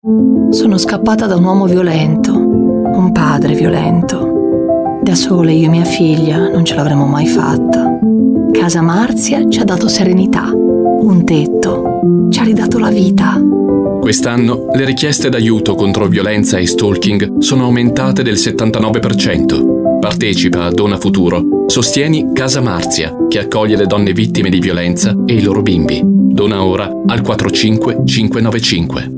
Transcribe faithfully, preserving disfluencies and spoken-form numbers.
Sono scappata da un uomo violento, un padre violento. Da sole io e mia figlia non ce l'avremmo mai fatta. Casa Marzia ci ha dato serenità, un tetto, ci ha ridato la vita. Quest'anno le richieste d'aiuto contro violenza e stalking sono aumentate del settantanove per cento. Partecipa a Dona Futuro. Sostieni Casa Marzia, che accoglie le donne vittime di violenza e i loro bimbi. Dona ora al quattro cinque cinque nove cinque.